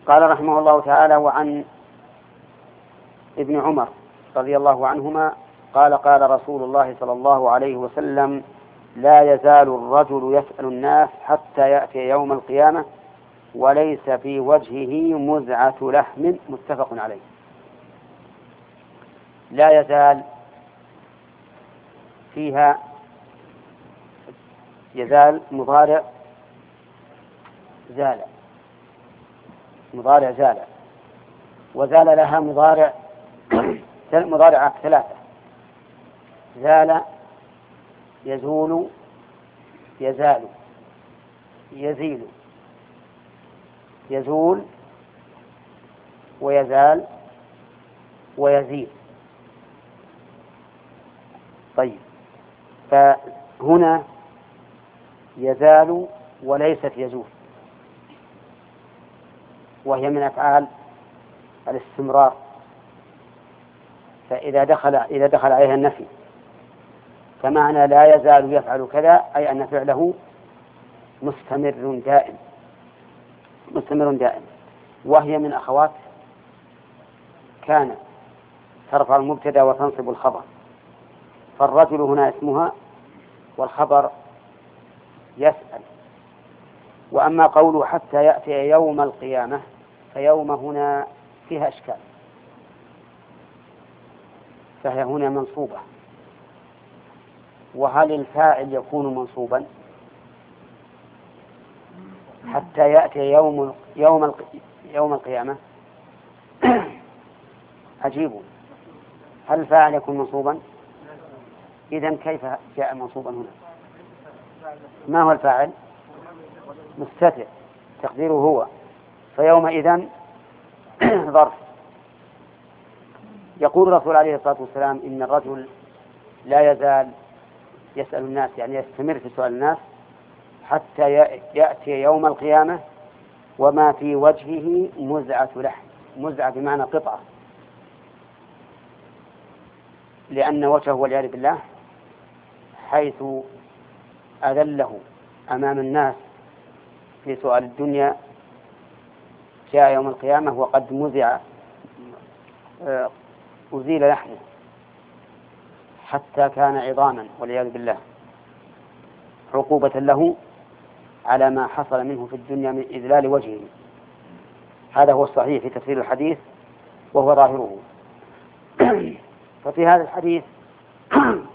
قال رحمه الله تعالى: وعن ابن عمر رضي الله عنهما قال: قال رسول الله صلى الله عليه وسلم: لا يزال الرجل يسأل الناس حتى يأتي يوم القيامة وليس في وجهه مزعة لحم. متفق عليه. لا يزال فيها يزال مضارع زال، مضارع زال، وزال لها مضارع ثلاثة: زال، يزول، يزال، يزيل. يزول ويزال ويزيل. طيب، فهنا يزال وليست يزول، وهي من أفعال الاستمرار، فإذا دخل عليها النفي، فمعنى لا يزال يفعل كذا أي أن فعله مستمر دائم، وهي من أخوات كان ترفع المبتدأ وتنصب الخبر، فالرجل هنا اسمها والخبر يسأل. وأما قوله حتى يأتي يوم القيامة، فيوم هنا فيها إشكال، فهي هنا منصوبة، وهل الفاعل يكون منصوبا؟ حتى يأتي يوم القيامة عجيب، هل الفاعل يكون منصوبا؟ إذن كيف جاء منصوبا هنا؟ ما هو الفاعل؟ مستتر، تقديره هو، فيومئذ ظرف. يقول الرسول عليه الصلاة والسلام: إن الرجل لا يزال يسأل الناس، يعني يستمر في سؤال الناس حتى يأتي يوم القيامة وما في وجهه مزعة لحم. مزعة بمعنى قطعة، لأن وجهه والعياذ بالله حيث أذله أمام الناس في سؤال الدنيا جاء يوم القيامة وقد مزع، أزيل لحمه حتى كان عظاما والعياذ بالله، عقوبة له على ما حصل منه في الدنيا من إذلال وجهه. هذا هو الصحيح في تفسير الحديث وهو ظاهره. ففي هذا الحديث